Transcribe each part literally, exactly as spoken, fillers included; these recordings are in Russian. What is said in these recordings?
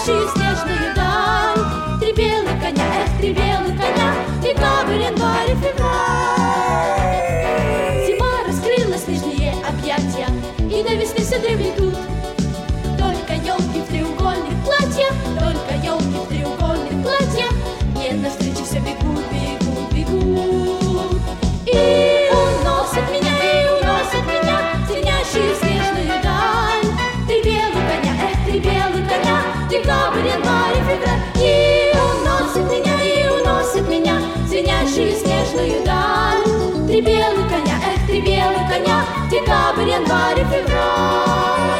звенящую снежную даль. Три белых коня, эх, три белых коня, декабрь, январь и февраль. Зима раскрыла снежные объятия, и до весны все дремлет тут. Только елки в треугольных платьях, только елки в треугольных платьях, мне навстречу все бегут, бегут, бегут. И уносят меня, и уносят меня в звенящую снежную даль. Три белых коня, эх, три белых коня, декабрь, январь и февраль. И уносят меня, и уносят меня в звенящую снежную даль. Три белых коня, эх, три белых коня, декабрь, январь и февраль.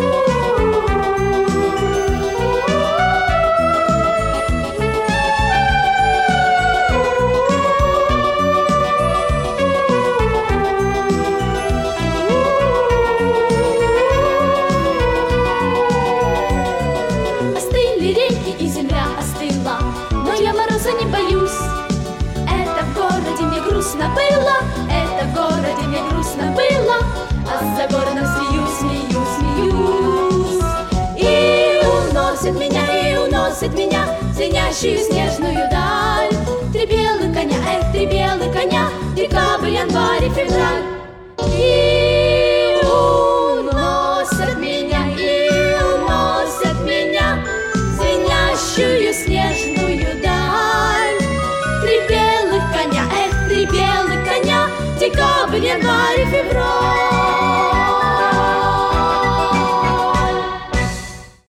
Не боюсь, это в городе мне грустно было, это в городе мне грустно было, а за городом смеюсь, смеюсь, смеюсь. И уносит меня, и уносит меня в звенящую снежную даль. Три белых коня, эх, три белых